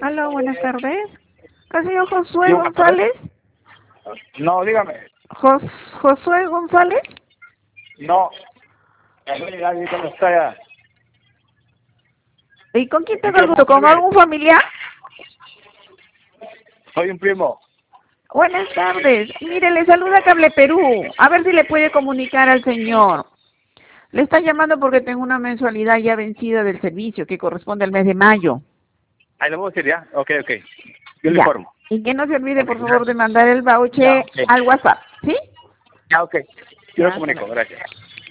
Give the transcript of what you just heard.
Aló, buenas tardes. ¿El señor Josué Sí, buenas tardes. González? No, dígame. ¿Josué González? No. Nadie no está ya. ¿Y con quién ¿En tengo qué el gusto? puedo ¿Con servir? algún familiar? Soy un primo. Buenas tardes. Mire, le saluda Cable Perú. A ver si le puede comunicar al señor. Le está llamando porque tengo una mensualidad ya vencida del servicio que corresponde al mes de mayo. Ahí lo puedo decir ya. Ok. Yo le Ya. informo. Y que no se olvide, Ok, por favor, de gracias. mandar el Ya, voucher ok. al WhatsApp. ¿Sí? Ya, ok. Yo lo Ya, hasta comunico. luego. Gracias.